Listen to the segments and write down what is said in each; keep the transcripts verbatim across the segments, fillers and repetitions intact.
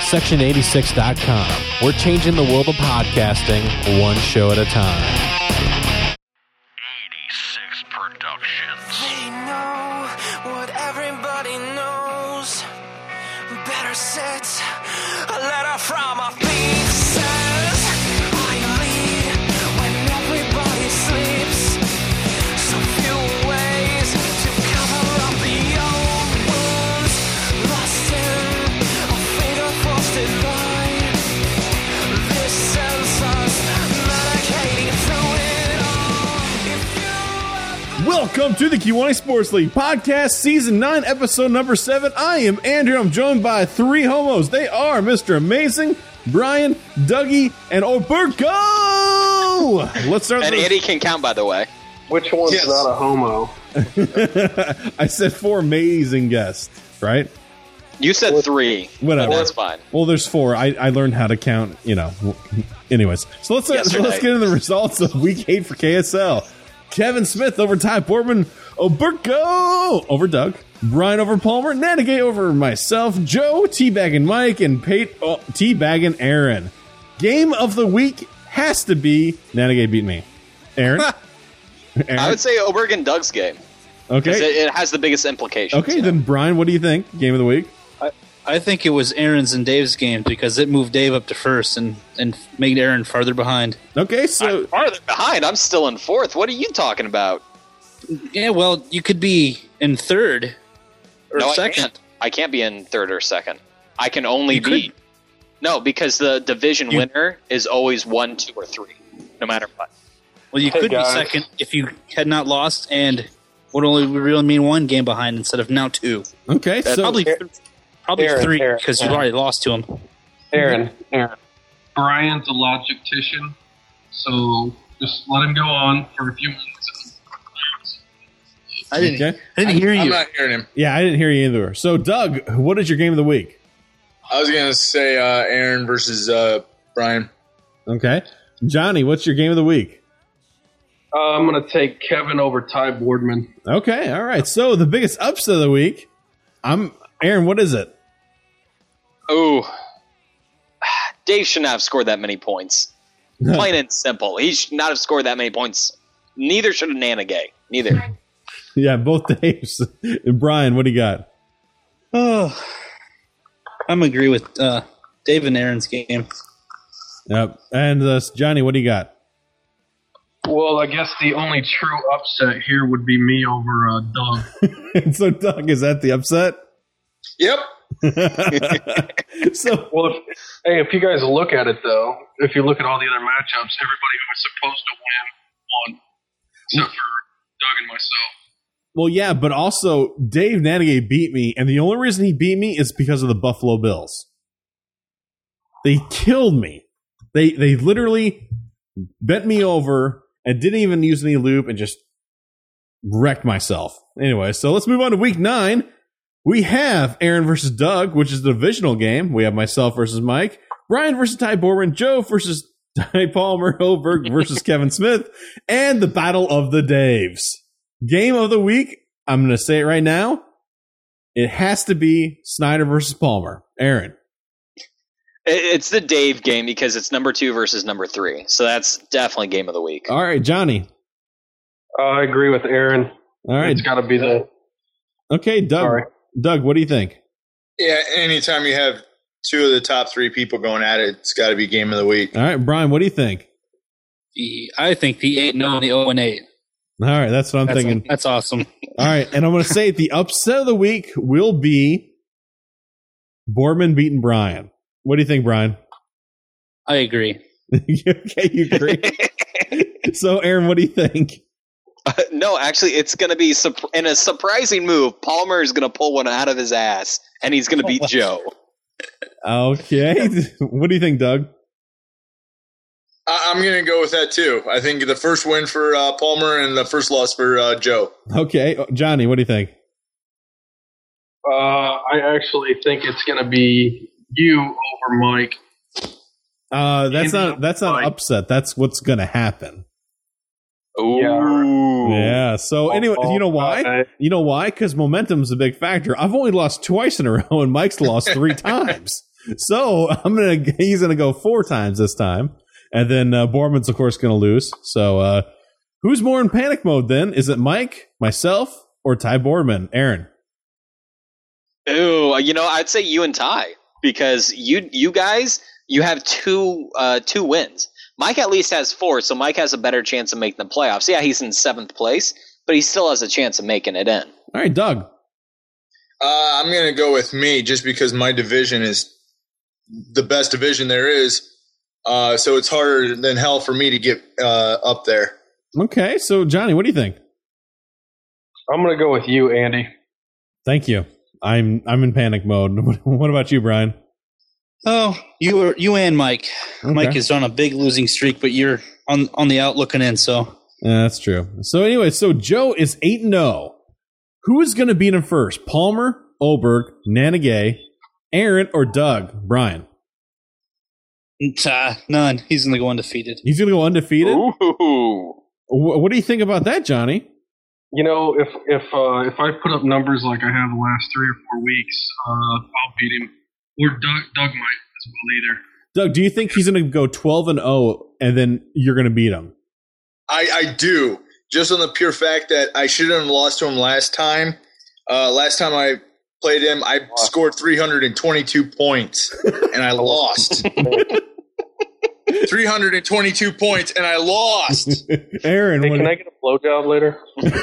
section eighty-six dot com. We're changing the world of podcasting one show at a time. eighty-six Productions. They know what everybody knows. Better sit a letter from a thief says I lead when everybody sleeps. So few ways to cover up the old wounds. Lost in a fatal frosted line. This sends us medicating through it all. If you Welcome to the Kiwani Sports League podcast, season nine, episode number seven. I am Andrew. I'm joined by three homos. They are Mister Amazing, Brian, Dougie, and Obergo. Let's start. And with Eddie can count, by the way. Which one's Yes. not a homo? I said four amazing guests, right? You said three. Whatever. But that's fine. Well, there's four. I, I learned how to count. You know. Anyways, so let's Yesterday. let's get into the results of Week Eight for K S L. Kevin Smith over Ty Boardman, Obergo over Doug, Brian over Palmer, Nanagay over myself, Joe, Teabagging Mike, and Pate oh, Teabagging Aaron. Game of the week has to be Nanagay beat me. Aaron? Aaron? I would say Oberg and Doug's game. Because Okay. it, it has the biggest implications. Okay, you know? then Brian, what do you think? Game of the week? I think it was Aaron's and Dave's game because it moved Dave up to first and, and made Aaron farther behind. Okay, so I'm farther behind. I'm still in fourth. What are you talking about? Yeah, well, you could be in third or no, I second. can't. I can't be in third or second. I can only You be. could. No, because the division You- winner is always one, two, or three, no matter what. Well, you Hey, could guys. be second if you had not lost and would only really mean one game behind instead of now two. okay, so Probably th- probably Aaron, three Aaron, because you've Aaron. already lost to him. Aaron, Aaron. Brian's a logictician, so just let him go on for a few minutes. I didn't. Okay. I didn't hear you. you. I'm not, not yeah, I didn't hear you either. So Doug, what is your game of the week? I was going to say uh, Aaron versus uh, Brian. Okay, Johnny, what's your game of the week? Uh, I'm going to take Kevin over Ty Boardman. Okay, all right. So the biggest upset of the week, I'm Aaron. What is it? Ooh. Dave should not have scored that many points. Plain and simple. He should not have scored that many points. Neither should have Nanagay. Neither. Yeah, both Daves. Brian, what do you got? Oh, I'm agree with uh, Dave and Aaron's game. Yep. And uh, Johnny, what do you got? Well, I guess the only true upset here would be me over uh, Doug. And so Doug, is that the upset? Yep. So Well, if, hey, if you guys look at it, though, if you look at all the other matchups, everybody who was supposed to win won, except for Doug and myself. well, yeah, but also Dave Nanagay beat me, and the only reason he beat me is because of the Buffalo Bills. They killed me. They they literally bent me over and didn't even use any loop and just wrecked myself. Anyway, so let's move on to week nine. We have Aaron versus Doug, which is the divisional game. We have myself versus Mike, Brian versus Ty Boardman, Joe versus Ty Palmer, Oberg versus Kevin Smith, and the Battle of the Daves. Game of the week, I'm going to say it right now. It has to be Snyder versus Palmer. Aaron. It- It's the Dave game because it's number two versus number three. So that's definitely game of the week. All right, Johnny. Uh, I agree with Aaron. All right. It's got to be the. Okay, Doug. Sorry. Doug, what do you think? Yeah, anytime you have two of the top three people going at it, it's got to be game of the week. All right, Brian, what do you think? The, I think the eight and oh and the oh and eight. All right, that's what I'm That's, thinking. that's awesome. All right, and I'm going to say the upset of the week will be Boardman beating Brian. What do you think, Brian? I agree. Okay, you agree. So, Aaron, what do you think? Uh, no, actually, it's going to be sup- in a surprising move. Palmer is going to pull one out of his ass, and he's going to beat Joe. Okay, what do you think, Doug? I- I'm going to go with that too. I think the first win for uh, Palmer and the first loss for uh, Joe. Okay, Johnny, what do you think? Uh, I actually think it's going to be you over Mike. Uh, that's Andy, not that's not Mike. upset. That's what's going to happen. Ooh. Yeah. So anyway, you know why? Okay. You know why? Because momentum's a big factor. I've only lost twice in a row, and Mike's lost three times. So I'm gonna. He's gonna go four times this time, and then uh, Borman's of course gonna lose. So uh, who's more in panic mode then? Is it Mike, myself, or Ty Boardman? Aaron. Ooh, you know, I'd say you and Ty because you you guys you have two uh, two wins. Mike at least has four, so Mike has a better chance of making the playoffs. Yeah, he's in seventh place, but he still has a chance of making it in. All right, Doug. Uh, I'm going to go with me just because my division is the best division there is. Uh, so it's harder than hell for me to get uh, up there. Okay, so Johnny, what do you think? I'm going to go with you, Andy. Thank you. I'm I'm in panic mode. What about you, Brian? Oh, you are you and Mike. Okay. Mike is on a big losing streak, but you're on on the out looking in. So yeah, that's true. So anyway, so Joe is eight and zero. Who is going to beat him first? Palmer, Oberg, Nanagay, Aaron, or Doug? Brian. Uh, none. He's going to go undefeated. He's going to go undefeated. Ooh. Wh- What do you think about that, Johnny? You know, if if uh, if I put up numbers like I have the last three or four weeks, uh, I'll beat him. Or Doug, Doug might as well either. Doug, do you think he's going to go twelve and zero, and then you're going to beat him? I, I do, just on the pure fact that I shouldn't have lost to him last time. Uh, last time I played him, I wow. scored three hundred twenty-two points, and I lost. three hundred twenty-two points, and I lost. Aaron, hey, what can I get a blowjob later?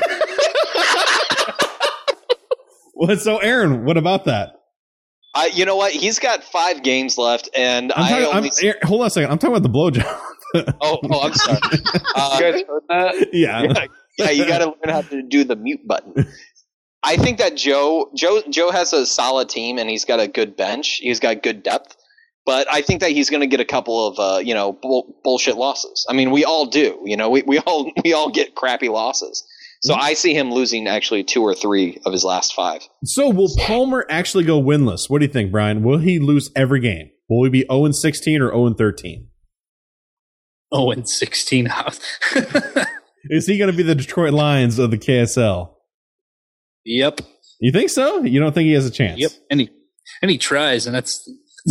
Well, so Aaron, what about that? I, you know what? He's got five games left, and I'm talking, I only. I'm, Aaron, hold on a second. I'm talking about the blowjob. oh, oh, I'm sorry. Uh, you guys heard that? Yeah, yeah, yeah you got to learn how to do the mute button. I think that Joe, Joe, Joe has a solid team, and he's got a good bench. He's got good depth, but I think that he's going to get a couple of, uh, you know, bull, bullshit losses. I mean, we all do. You know, we we all we all get crappy losses. So I see him losing actually two or three of his last five. So will Palmer actually go winless? What do you think, Brian? Will he lose every game? Will he be zero and sixteen or zero and thirteen? zero and sixteen. Is he going to be the Detroit Lions of the K S L? Yep. You think so? You don't think he has a chance? Yep. And he, and he tries, and that's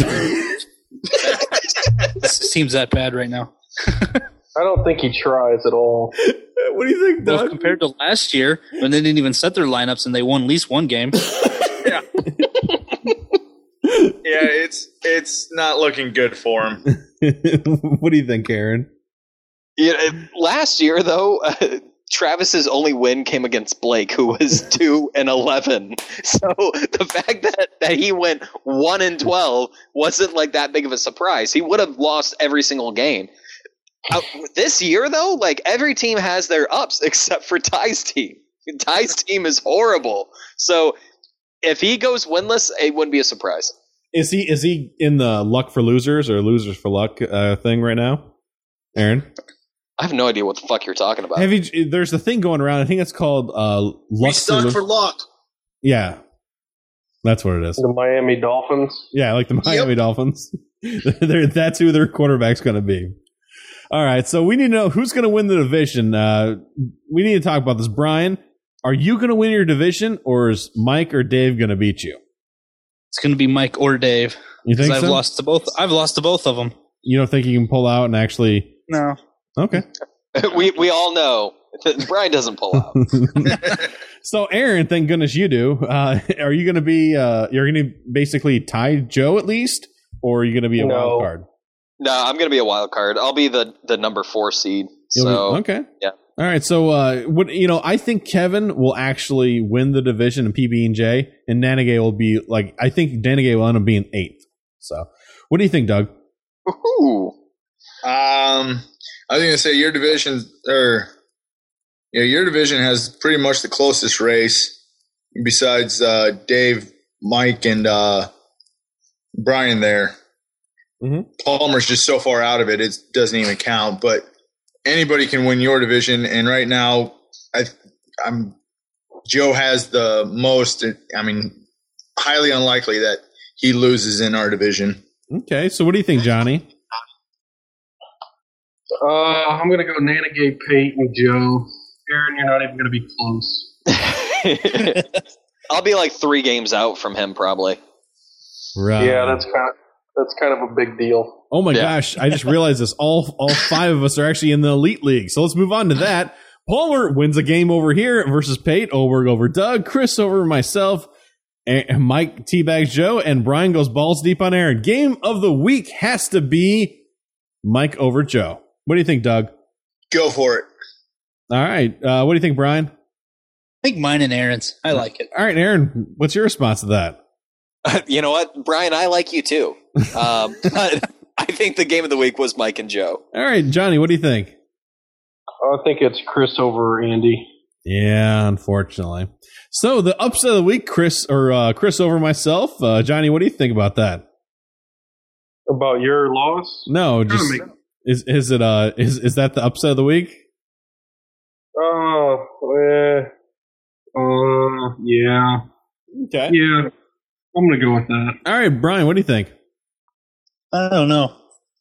this seems that bad right now. I don't think he tries at all. What do you think, Doug? Well, compared to last year, when they didn't even set their lineups and they won at least one game. Yeah. Yeah, it's it's not looking good for him. What do you think, Aaron? Yeah, last year though, uh, Travis's only win came against Blake, who was two and eleven. So the fact that, that he went one and twelve wasn't like that big of a surprise. He would have lost every single game. Uh, this year, though, like every team has their ups except for Ty's team. Ty's team is horrible. So if he goes winless, it wouldn't be a surprise. Is he is he in the luck for losers or losers for luck uh, thing right now, Aaron? I have no idea what the fuck you're talking about. Have you, there's a thing going around. I think it's called uh, luck we stuck for, for luck. Yeah, that's what it is. The Miami Dolphins. Yeah, like the Miami yep. Dolphins. That's who their quarterback's going to be. All right, so we need to know who's going to win the division. Uh, we need to talk about this. Brian, are you going to win your division, or is Mike or Dave going to beat you? It's going to be Mike or Dave. You think I've so? lost to both. I've lost to both of them. You don't think you can pull out and actually? No. Okay. we we all know that Brian doesn't pull out. So, Aaron, thank goodness you do. Uh, are you going to be? Uh, you're going to basically tie Joe at least, or are you going to be a no. wild card? No, I'm going to be a wild card. I'll be the, the number four seed. You'll So be, okay. Yeah. All right. So, uh, what you know, I think Kevin will actually win the division in P B and J, and Nanagay will be like. I think Nanagay will end up being eighth. So, what do you think, Doug? Ooh. Um, I was going to say your division, or yeah, your division has pretty much the closest race besides uh, Dave, Mike, and uh, Brian there. Mm-hmm. Palmer's just so far out of it, it doesn't even count. But anybody can win your division, and right now, I, I'm Joe has the most. I mean, highly unlikely that he loses in our division. Okay, so what do you think, Johnny? Uh, I'm going to go Nanagay, Pate, and Joe. Aaron, you're not even going to be close. I'll be like three games out from him, probably. Right. Yeah, that's kind of That's kind of a big deal. Oh my Yeah. gosh! I just realized this. All all five of us are actually in the elite league. So let's move on to that. Palmer wins a game over here versus Pate. Oberg over Doug. Chris over myself. And Mike teabags Joe, and Brian goes balls deep on Aaron. Game of the week has to be Mike over Joe. What do you think, Doug? Go for it. All right. Uh, what do you think, Brian? I think mine and Aaron's. I like it. All right, Aaron. What's your response to that? You know what, Brian? I like you too. Um, but I think the game of the week was Mike and Joe. All right, Johnny. What do you think? I think it's Chris over Andy. Yeah, unfortunately. So the upset of the week, Chris or uh, Chris over myself. Uh, Johnny, what do you think about that? About your loss? No, just make- is is it uh is is that the upset of the week? Oh, uh, uh, yeah. Okay. Yeah. I'm going to go with that. All right, Brian, what do you think? I don't know.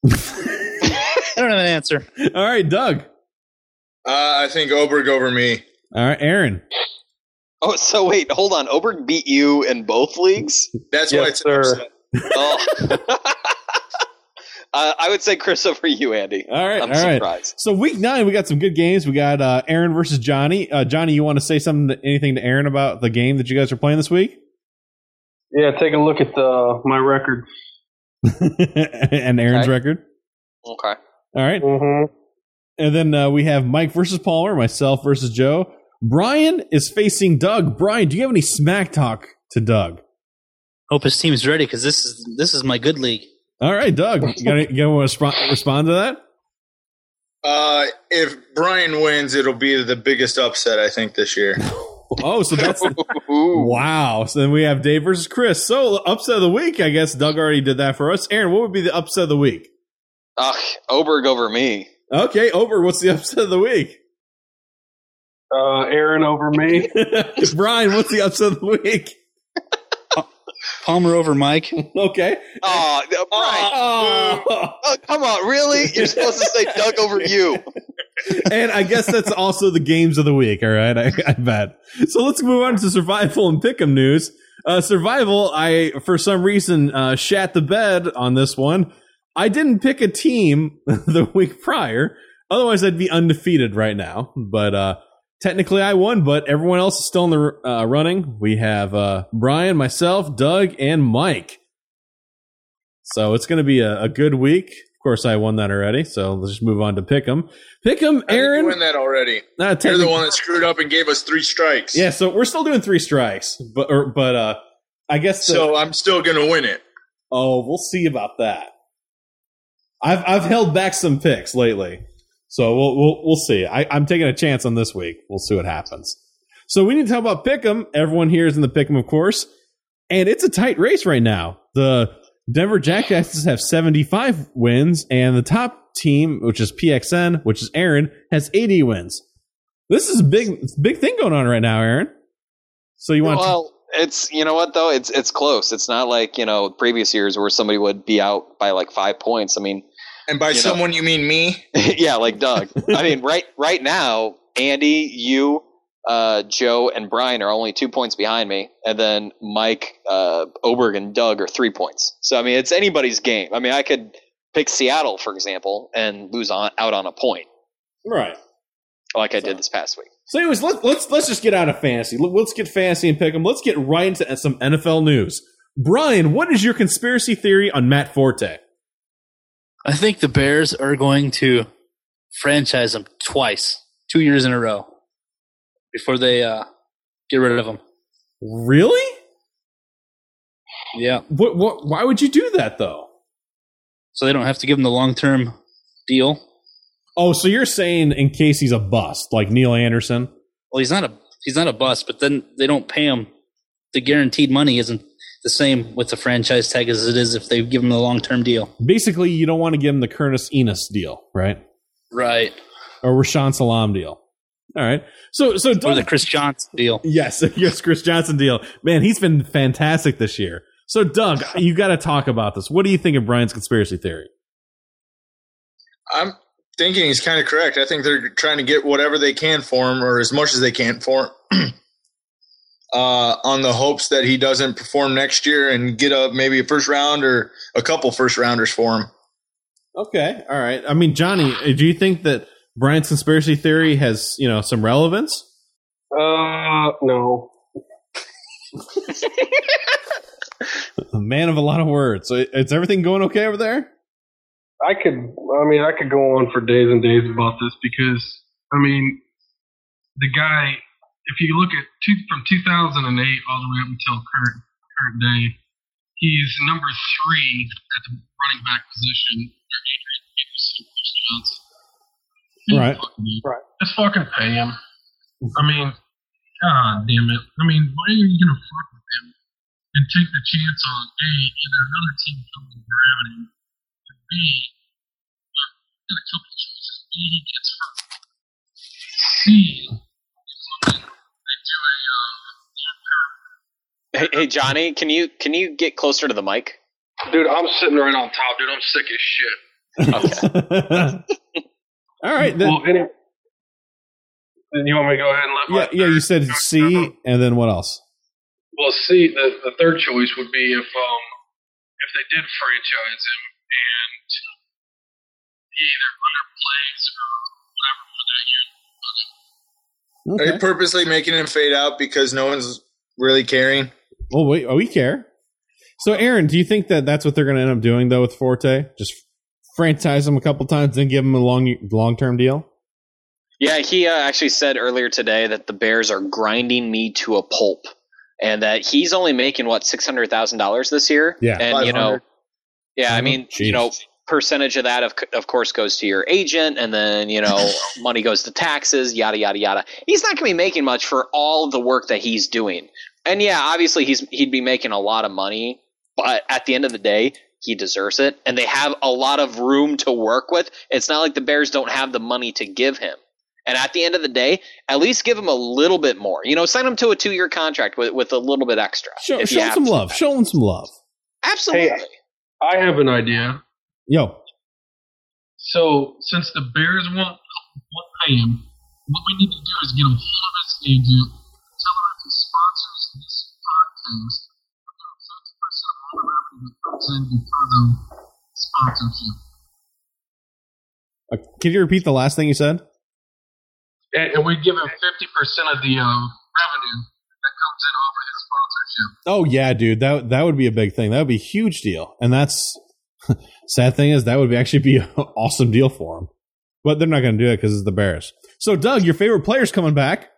I don't have an answer. All right, Doug. Uh, I think Oberg over me. All right, Aaron. Oh, so wait, hold on. Oberg beat you in both leagues? That's Yes, why it's sir. upset. Oh. uh, I would say Chris over you, Andy. All right, I'm all right. surprised. So week nine, we got some good games. We got uh, Aaron versus Johnny. Uh, Johnny, you want to say something, to, anything to Aaron about the game that you guys are playing this week? Yeah, take a look at the, my record. And Aaron's Okay. record. Okay. All right. Mm-hmm. And then uh, we have Mike versus Palmer, myself versus Joe. Brian is facing Doug. Brian, do you have any smack talk to Doug? Hope his team's ready because this is this is my good league. All right, Doug, you got to respond, respond to that? Uh, if Brian wins, it'll be the biggest upset, I think, this year. Oh, so that's Ooh. wow. So then we have Dave versus Chris. So upset of the week, I guess Doug already did that for us. Aaron, what would be the upset of the week? Ugh, Oberg over me. Okay, over. What's the upset of the week? Uh, Aaron over me. Brian, what's the upset of the week? Palmer over Mike. Okay. Oh, Brian. Oh. Oh, come on, really? You're supposed to say Doug over you. And I guess that's also the games of the week, all right? I, I bet. So let's move on to Survival and Pick'em news. Uh, Survival, I, for some reason, uh, shat the bed on this one. I didn't pick a team the week prior. Otherwise, I'd be undefeated right now. But uh, technically, I won, but everyone else is still in the uh, running. We have uh, Brian, myself, Doug, and Mike. So it's going to be a, a good week. Of course, I won that already, so let's just move on to Pick'em. Pick'em, Aaron. You win that already. Uh, You're the one that screwed up and gave us three strikes. Yeah, so we're still doing three strikes, but or, but uh, I guess the, So I'm still going to win it. oh, we'll see about that. I've I've held back some picks lately, so we'll we'll we'll see. I, I'm taking a chance on this week. We'll see what happens. So we need to talk about Pick'em. Everyone here is in the Pick'em, of course, and it's a tight race right now. The Denver Jackasses have seventy-five wins, and the top team, which is P X N, which is Aaron, has eighty wins. This is a big big thing going on right now, Aaron. So you want Well, it's, you know what, though? It's it's close. It's not like, you know, previous years where somebody would be out by like five points. I mean, And by You know. someone, you mean me? yeah, like Doug. I mean, right right now, Andy, you, uh, Joe, and Brian are only two points behind me, and then Mike, uh, Oberg, and Doug are three points. So I mean, it's anybody's game. I mean, I could pick Seattle, for example, and lose on out on a point, to right? like I did this past week. So, anyways, let's let's let's just get out of fantasy. Let- Let's get fantasy and pick 'em. Let's get right into some N F L news. Brian, what is your conspiracy theory on Matt Forte? I think the Bears are going to franchise him twice, two years in a row, before they uh, get rid of him. Really? Yeah, What? What? Why would you do that though? so they don't have to give him the long-term deal. Oh, so you're saying in case he's a bust, like Neil Anderson? Well, he's not a he's not a bust, but then they don't pay him. The guaranteed money isn't the same with the franchise tag as it is if they give him the long-term deal. Basically, you don't want to give him the Curtis Enos deal, right? Right. Or Rashawn Salam deal. All right. So, so Or don't, the Chris Johnson deal. yes, yes, Chris Johnson deal. Man, he's been fantastic this year. So, Doug, you got to talk about this. What do you think of Brian's conspiracy theory? I'm thinking he's kind of correct. I think they're trying to get whatever they can for him, or as much as they can for him. uh, on the hopes that he doesn't perform next year and get a maybe a first round or a couple first rounders for him. Okay, all right. I mean, Johnny, do you think that Brian's conspiracy theory has, you know, some relevance? Uh, no. A man of a lot of words. So is everything going okay over there? I could, I mean, I could go on for days and days about this because, I mean, the guy, if you look at two, from two thousand eight all the way up until current current day, he's number three at the running back position. Right. Right. Just fucking pay him. I mean, god damn it. I mean, why are you gonna fuck with him and take the chance on A, either another team coming and grabbing him, or B, get a couple choices. B, he gets hurt. C, they do a uh, Hey, hey, Johnny, can you can you get closer to the mic? dude, I'm sitting right on top, dude. I'm sick as shit. All right. Then, Well, any, then you want me to go ahead and let my yeah, yeah. You said C, and then what else? Well, see, the, the third choice would be if um if they did franchise him and he either underplays or whatever for that year. Are you purposely making him fade out because no one's really caring? Well, wait. Oh, we care. So, Aaron, do you think that that's what they're going to end up doing though with Forte? Just franchise him a couple times, then give him a long long term deal? Yeah, he uh, actually said earlier today that the Bears are grinding me to a pulp, and that he's only making what six hundred thousand dollars this year. Yeah, and you know, yeah, I mean, Jeez. you know, percentage of that of of course goes to your agent, and then you know, money goes to taxes, yada yada yada. He's not going to be making much for all the work that he's doing, and yeah, obviously he's he'd be making a lot of money, but at the end of the day, he deserves it, and they have a lot of room to work with. It's not like the Bears don't have the money to give him. And at the end of the day, at least give him a little bit more. You know, sign him to a two-year contract with, with a little bit extra. Show, if show you him have some to. love. Show him some love. Absolutely. Hey, I have an idea. Yo. So, since the Bears won't, won't pay him, what we need to do is get a hold of his agent, tell him if he sponsors this podcast, we'll give him fifty percent of all the revenue that comes in because of sponsorship. Uh, can you repeat the last thing you said? And, and we give him fifty percent of the uh, revenue that comes in off of his sponsorship. Oh yeah, dude. That that would be a big thing. That would be a huge deal. And that's sad thing is that would be actually be an awesome deal for them. But they're not going to do it because it's the Bears. So Doug, your favorite player's coming back.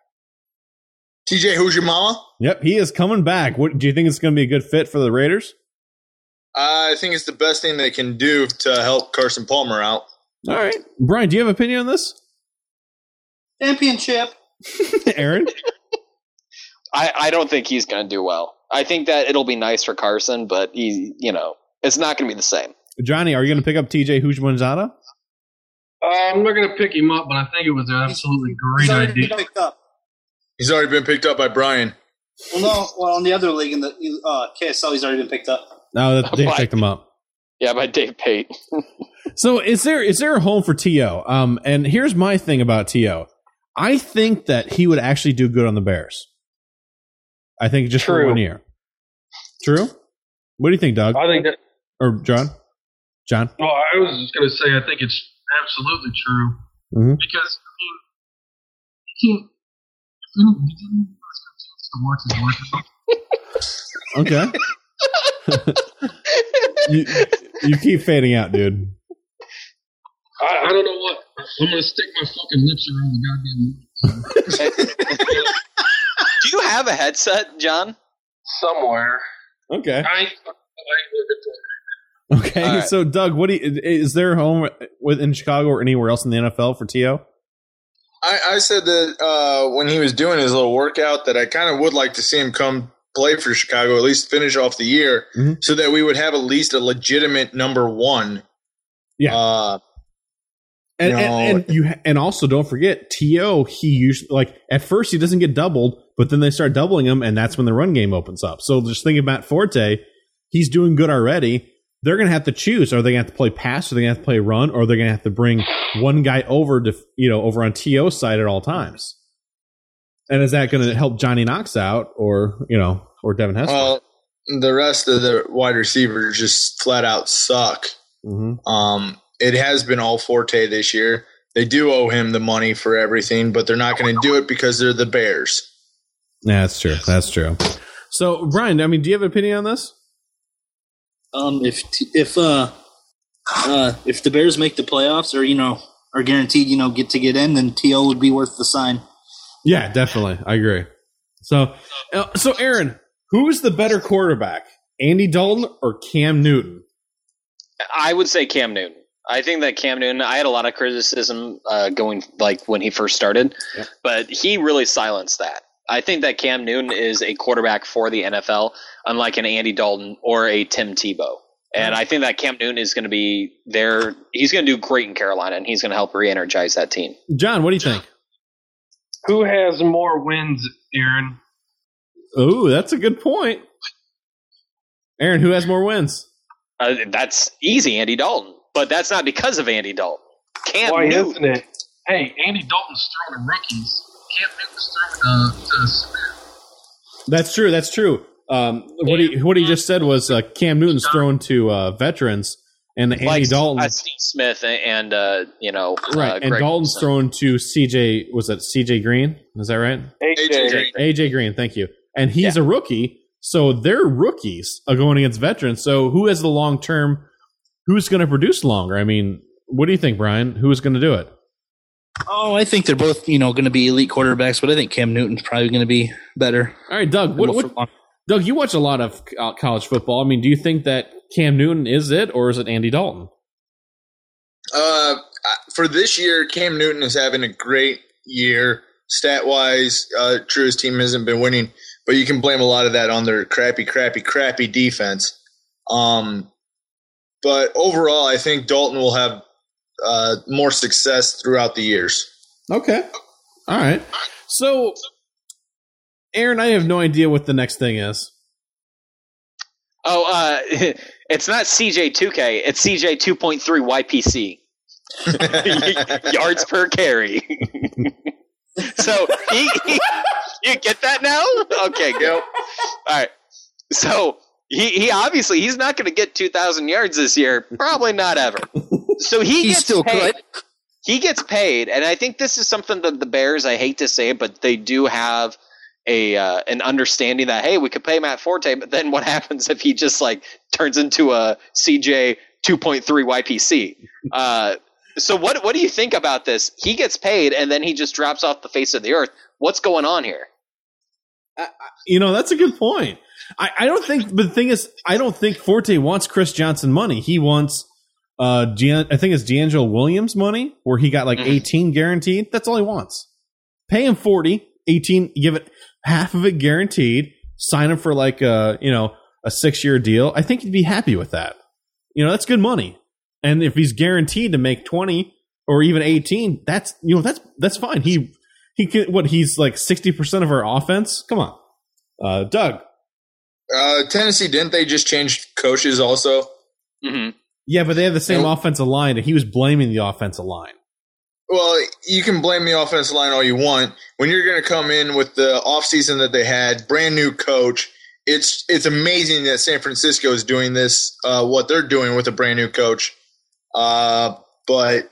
T J, who's your mama? Yep, he is coming back. What do you think it's going to be a good fit for the Raiders? I think it's the best thing they can do to help Carson Palmer out. All right, Brian, do you have an opinion on this? Championship. Aaron? I, I don't think he's going to do well. I think that it'll be nice for Carson, but he, you know, it's not going to be the same. Johnny, are you going to pick up T J Houshmandzadeh? Uh, I'm not going to pick him up, but I think it was an absolutely great He's already idea. been picked up. He's already been picked up by Brian. Well, no, well, in the other league, in the uh, K S L, he's already been picked up. No, that, they By- picked him up. Yeah, by Dave Pate. So is there is there a home for T O? Um, and here's my thing about T O. I think that he would actually do good on the Bears. I think just for True. one year. True? What do you think, Doug? I think that. Or John? John? Well, I was just going to say I think it's absolutely true Mhm. because I mean, you can't. If you didn't to watch his work. Okay. you, you keep fading out, dude. I, I don't know what. I'm going to stick my fucking lips around the goddamn. Do you have a headset, John? Somewhere. Okay. I. I Okay. All right. So, Doug, what do you, is there a home with in Chicago or anywhere else in the N F L for T O? I, I said that uh, when he was doing his little workout that I kind of would like to see him come play for Chicago, at least finish off the year, Mhm. so that we would have at least a legitimate number one. Yeah. Uh, And, No. and, and you and also don't forget T O. He usually like at first he doesn't get doubled, but then they start doubling him, and that's when the run game opens up. So just think about Forte. He's doing good already. They're going to have to choose: are they going to have to play pass, or are they going to have to play run, or are they going to have to bring one guy over to you know over on T O's side at all times? And is that going to help Johnny Knox out, or you know, or Devin Hester? Well, the rest of the wide receivers just flat out suck. Mm-hmm. Um, it has been all Forte this year. They do owe him the money for everything, but they're not going to do it because they're the Bears. Yeah, that's true. That's true. So, Brian, I mean, do you have an opinion on this? Um, if if uh, uh, if the Bears make the playoffs, or you know, are guaranteed, you know, get to get in, then T O would be worth the sign. Yeah, definitely. I agree. So, uh, so Aaron, who's the better quarterback, Andy Dalton or Cam Newton? I would say Cam Newton. I think that Cam Newton, I had a lot of criticism uh, going like when he first started, yeah. but he really silenced that. I think that Cam Newton is a quarterback for the N F L, unlike an Andy Dalton or a Tim Tebow. And I think that Cam Newton is going to be there. He's going to do great in Carolina, and he's going to help re-energize that team. John, what do you think? Who has more wins, Aaron? Oh, that's a good point. Aaron, who has more wins? Uh, that's easy, Andy Dalton. But that's not because of Andy Dalton. Cam Why Newton. isn't it? Hey, Andy Dalton's throwing to rookies. Cam Newton's throwing to, to Smith. That's true. That's true. Um, what he what he just said was uh, Cam Newton's thrown to uh, veterans, and Andy like, Dalton, uh, Steve Smith, and uh, you know, right? Uh, and Greg Dalton's Wilson. thrown to C J. Was that C J Green? Is that right? A J. A J Green. Thank you. And he's Yeah. a rookie, so they're rookies are going against veterans. So who has the long term? Who's going to produce longer? I mean, what do you think, Brian? Who is going to do it? Oh, I think they're both, you know, going to be elite quarterbacks, but I think Cam Newton's probably going to be better. All right, Doug. What, what, Doug, you watch a lot of uh, college football. I mean, do you think that Cam Newton is it, or is it Andy Dalton? Uh, for this year, Cam Newton is having a great year stat wise. Uh, true, his team hasn't been winning, but you can blame a lot of that on their crappy, crappy, crappy defense. Um, but overall, I think Dalton will have uh, more success throughout the years. Okay. All right. So, Aaron, I have no idea what the next thing is. Oh, uh, it's not C J two K. It's C J two point three Y P C. Yards per carry. So, he, he, you get that now? Okay, go. All right. So, he, he obviously, he's not going to get two thousand yards this year. Probably not ever. So, he He's gets still paid. good. He gets paid, and I think this is something that the Bears, I hate to say it, but they do have a uh, an understanding that, hey, we could pay Matt Forte, but then what happens if he just like turns into a C J two point three Y P C? Uh, so what what do you think about this? He gets paid, and then he just drops off the face of the earth. What's going on here? I, you know, that's a good point. I, I don't think, but the thing is, I don't think Forte wants Chris Johnson money. He wants, uh, Gian, I think it's D'Angelo Williams money, where he got like Mm-hmm. eighteen guaranteed. That's all he wants. Pay him forty, eighteen, give it half of it guaranteed, sign him for like a, you know, a six year deal. I think he'd be happy with that. You know, that's good money. And if he's guaranteed to make twenty or even eighteen, that's, you know, that's, that's fine. He, he can, what, he's like sixty percent of our offense? Come on. Uh, Doug. Uh, Tennessee, didn't they just change coaches also? Mm-hmm. Yeah, but they have the same Nope. offensive line, and he was blaming the offensive line. Well, you can blame the offensive line all you want. When you're going to come in with the offseason that they had, brand new coach, it's it's amazing that San Francisco is doing this, uh, what they're doing with a brand new coach. Uh, but,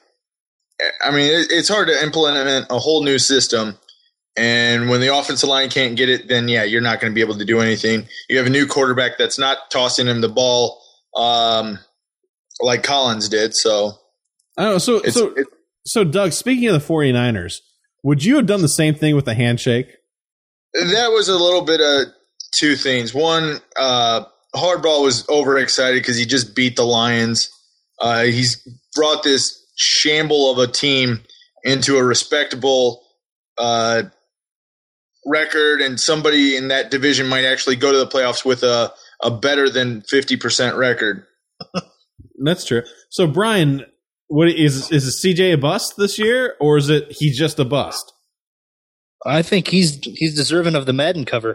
I mean, it, it's hard to implement a whole new system. And when the offensive line can't get it, then, yeah, you're not going to be able to do anything. You have a new quarterback that's not tossing him the ball um, like Collins did. So, I don't know. So, it's, so, it, so, Doug, speaking of the 49ers, would you have done the same thing with the handshake? that was a little bit of two things. One, uh, Hardball was overexcited because he just beat the Lions. Uh, he's brought this shamble of a team into a respectable uh, record, and somebody in that division might actually go to the playoffs with a, a better than fifty percent record. That's true. So, Brian, what is is C J a bust this year, or is it he's just a bust? I think he's he's deserving of the Madden cover.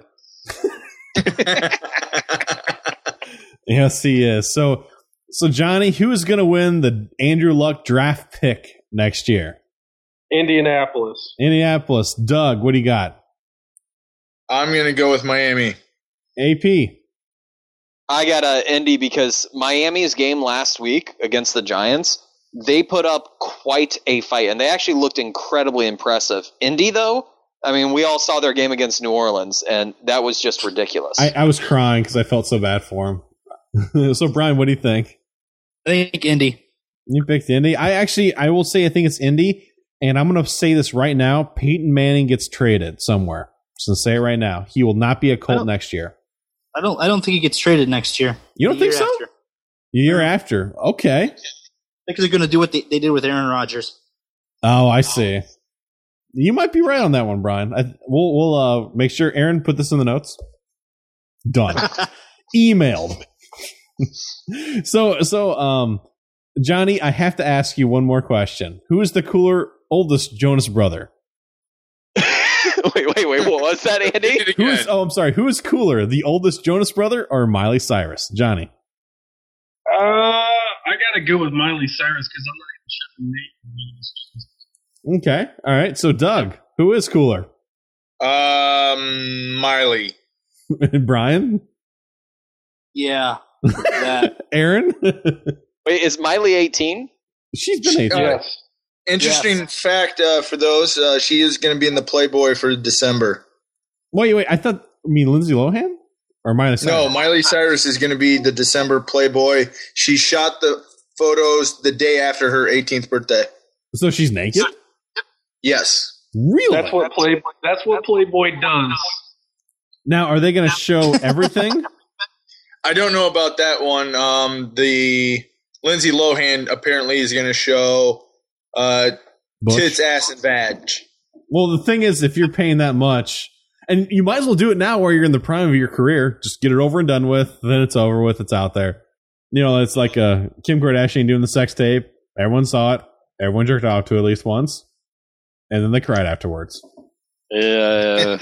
Yes, he is. So, so Johnny, who is going to win the Andrew Luck draft pick next year? Indianapolis. Indianapolis. Doug, what do you got? I'm going to go with Miami. A P. I got a Indy because Miami's game last week against the Giants, they put up quite a fight, and they actually looked incredibly impressive. Indy, though, I mean, we all saw their game against New Orleans, and that was just ridiculous. I, I was crying because I felt so bad for him. So, Brian, what do you think? I think Indy. You picked Indy. I actually, I will say I think it's Indy, and I'm going to say this right now. Peyton Manning gets traded somewhere. Just going to say it right now. He will not be a Colt next year. I don't. I don't think he gets traded next year. You don't The think year so? after. The year after. Okay. I think they're going to do what they, they did with Aaron Rodgers. Oh, I see. You might be right on that one, Brian. I, we'll we'll uh, make sure Aaron put this in the notes. Done. Emailed. so so um, Johnny, I have to ask you one more question. Who is the cooler, oldest Jonas brother? wait, wait, wait. What was that, Andy? Who is? Oh, I'm sorry. Who is cooler, the oldest Jonas brother or Miley Cyrus? Johnny. Uh, I gotta go with Miley Cyrus because I'm not even sure the name. Okay. All right. So, Doug, who is cooler? Um, Miley. Brian? Yeah. That. Aaron? Wait, is Miley eighteen? She's been eighteen. Yes. Interesting Yes. fact uh, for those, uh, she is going to be in the Playboy for December. Wait, wait. I thought, I mean, Lindsay Lohan? Or Miley Cyrus? No, Miley Cyrus is going to be the December Playboy. She shot the photos the day after her eighteenth birthday. So she's naked? Yes. Really? That's what Playboy. That's what Playboy does. Now, are they going to show everything? I don't know about that one. Um, the Lindsay Lohan apparently is going to show uh, Bush? tits, ass, and badge. Well, the thing is, if you're paying that much, and you might as well do it now while you're in the prime of your career, just get it over and done with, then it's over with, it's out there. You know, it's like uh, Kim Kardashian doing the sex tape. Everyone saw it. Everyone jerked off to it at least once. And then they cried afterwards. Yeah.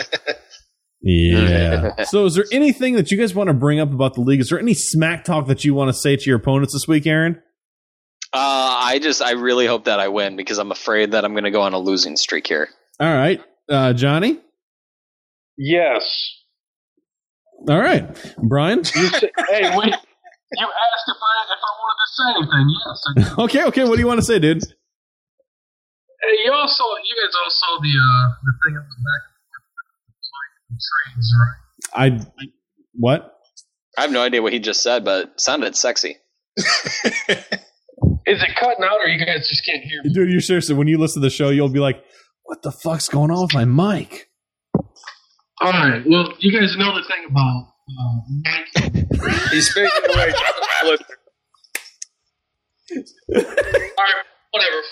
Yeah. So is there anything that you guys want to bring up about the league? Is there any smack talk that you want to say to your opponents this week, Aaron? Uh, I just, I really hope that I win because I'm afraid that I'm going to go on a losing streak here. All right. Uh, Johnny? Yes. All right. Brian? You say, hey, wait. You asked if I if I wanted to say anything. Yes. I did. Okay, okay. What do you want to say, dude? Hey, you also, you guys all saw the uh, the thing on the back of the trains, right? I what? I have no idea what he just said, but it sounded sexy. Is it cutting out, or you guys just can't hear me? Dude, you're seriously, when you listen to the show, you'll be like, what the fuck's going on with my mic? All right. Well, you guys know the thing about uh, Mike. He's fading away. All right. Whatever.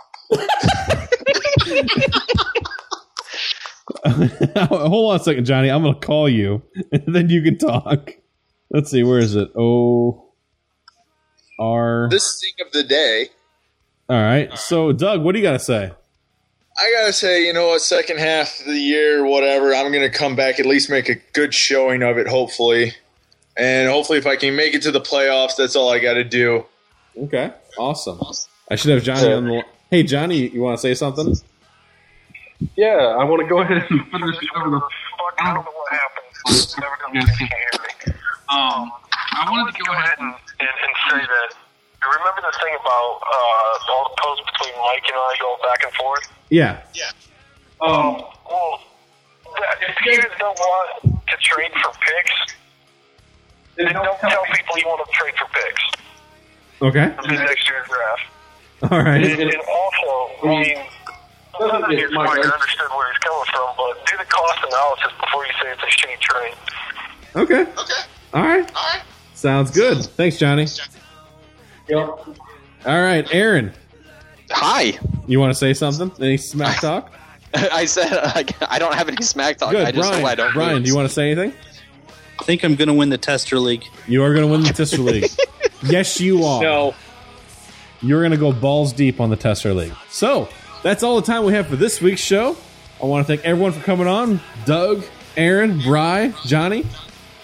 Fuck. Hold on a second, Johnny. I'm going to call you, and then you can talk. Let's see. Where is it? O R. This thing of the day. All right. So, Doug, what do you got to say? I gotta say, you know what, second half of the year, whatever, I'm gonna come back, at least make a good showing of it, hopefully. And hopefully if I can make it to the playoffs, that's all I gotta do. Okay. Awesome. I should have Johnny on the line. Hey, Johnny, you want to say something? Yeah, I want to go ahead and finish whatever the fuck. I don't know what happened. You guys can't hear me. Um, I wanted to go ahead and, and, and say that. Remember the thing about uh, all the posts between Mike and I going back and forth? Yeah. Yeah. Um, well, if you guys don't want to trade for picks, then don't tell people you want to trade for picks. Okay. In next year's draft. All right. And, and also, I mean, I understood where he's coming from, but do the cost analysis before you say it's a shitty trade. Okay. Okay. All right. All right. Sounds good. Thanks, Johnny. Yep. All right, Aaron. Hi. You want to say something? Any smack talk? I said I, I don't have any smack talk. Good. I just Brian, know I don't Brian, lose. do you want to say anything? I think I'm going to win the Tester League. You are going to win the Tester League. Yes, you are. No. You're going to go balls deep on the Tester League. So, that's all the time we have for this week's show. I want to thank everyone for coming on. Doug, Aaron, Bri, Johnny.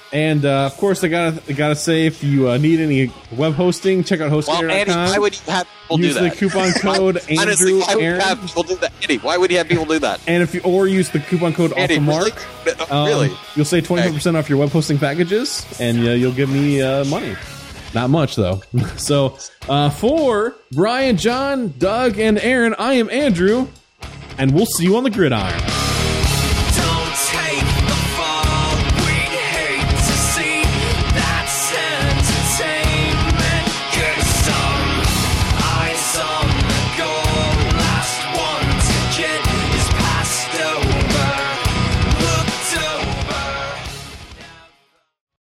And uh, of course, I gotta I gotta say, if you uh, need any web hosting, check out Well, HostGator dot Andy, com. why would you have people use do that? the coupon code Why- honestly, Andrew why would you Aaron. have people do that? Andy, why would you have people do that? And if you or use the coupon code Andy, Alpha really? Mark, Uh, um, really? you'll save twenty-five percent off your web hosting packages, and uh, you'll give me uh, money. Not much though. So uh, for Brian, John, Doug, and Aaron, I am Andrew, and we'll see you on the gridiron.